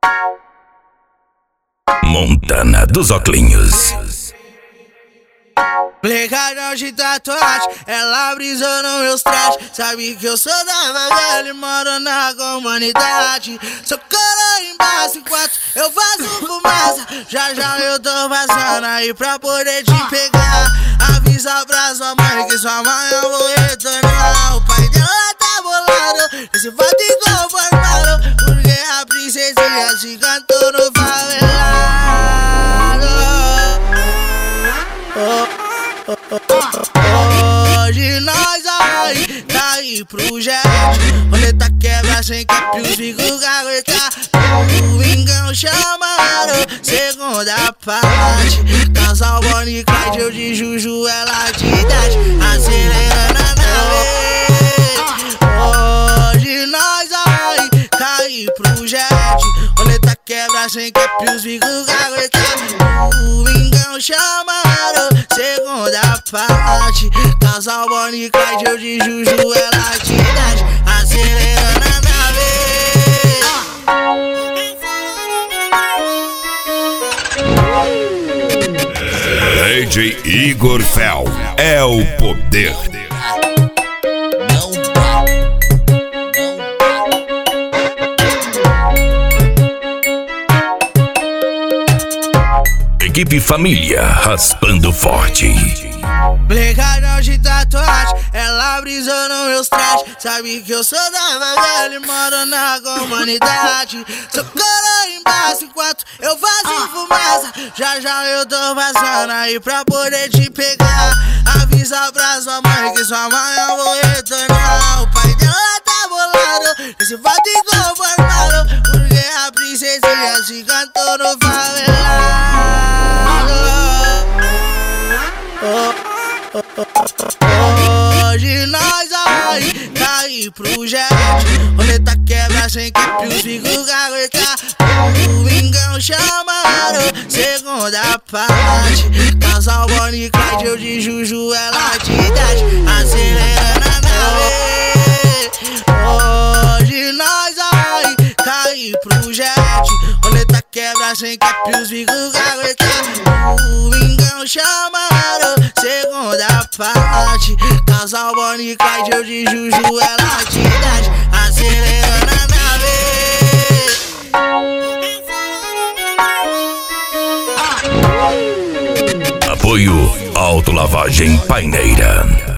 Montana dos Oclinhos. Plegado de tatuagem, ela brisou nos meus trajes. Sabe que eu sou da Magali, moro na comunidade. Sou coro embaixo enquanto eu faço fumaça. Já eu tô passando aí pra poder te pegar. Avisa pra sua mãe que sua mãe eu vou retornar. O pai dela tá bolado, esse fato inconformado, porque a princesinha se cantou no favelado. Hoje nós vai cair pro jet. Roleta quebra sem cap, os bicos gaguetar. Domingão chamaram, segunda parte. Casal Bonnie e Clyde, eu de Juju, ela de idade. Acelerando a nave. Hoje nós vai cair pro jet. Roleta quebra sem cap, os bicos gaguetar. Domingão chamaram, segunda parte. Casal Bonnie e Clyde, eu de Juju, ela de idade. Acelerando a nave. DJ Igor Fel é o poder. Equipe Família, raspando forte. Plegado de tatuagem, ela brisou nos meus trajes. Sabe que eu sou da Magali, moro na comunidade. Sou coro embaixo enquanto eu faço fumaça. Já eu tô passando aí pra poder te pegar. Avisa pra sua mãe que sua mãe eu vou retornar. O pai dela tá bolado, esse fato inconformado, porque a princesinha se cantou no favelado. Hoje nós vai cair pro jet. Roleta quebra sem cap, os bicos gaguetar. Domingão chamaram, segunda parte. Casal Bonnie e Clyde, eu de Juju, ela de idade. Acelerando a nave. Hoje nós vai cair pro jet. Roleta quebra sem cap, os bicos gaguetar. Domingão chamaram, segunda parte. Casal Bonnie e Clyde, eu de Juju, ela de idade. Acelerando a nave. Apoio Autolavagem Paineira.